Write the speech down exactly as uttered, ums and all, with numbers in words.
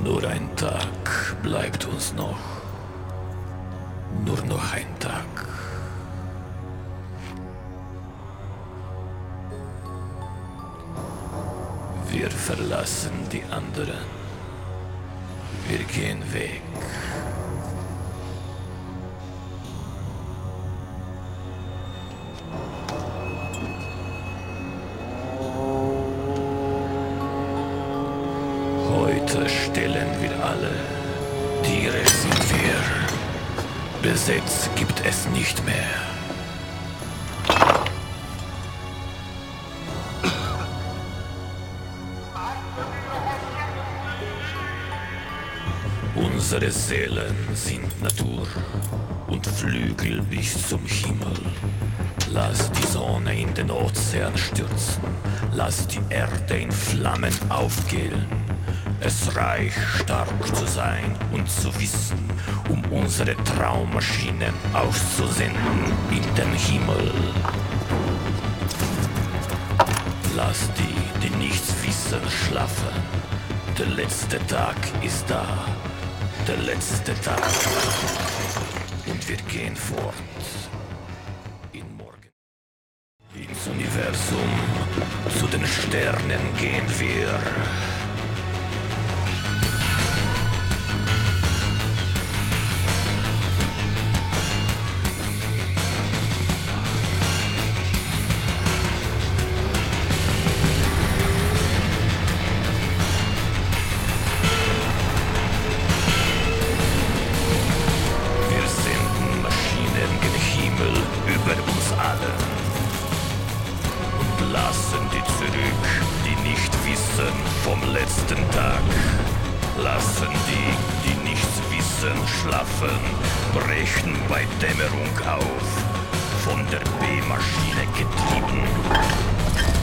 Nur ein Tag bleibt uns noch. Nur noch ein Tag. Wir verlassen die anderen. Wir gehen weg. Heute stellen wir alle. Tiere sind wir. Besitz gibt es nicht mehr. Unsere Seelen sind Natur und Flügel bis zum Himmel. Lass die Sonne in den Ozean stürzen, lass die Erde in Flammen aufgehen. Es reicht, stark zu sein und zu wissen, um unsere Traummaschinen auszusenden in den Himmel. Lass die, die nichts wissen, schlafen. Der letzte Tag ist da. Der letzte Tag. Und wir gehen fort. In Morgen. Ins Universum. Zu den Sternen gehen wir. Über uns alle und lassen die zurück, die nicht wissen vom letzten Tag. Lassen die, die nichts wissen, schlafen, brechen bei Dämmerung auf, von der B-Maschine getrieben.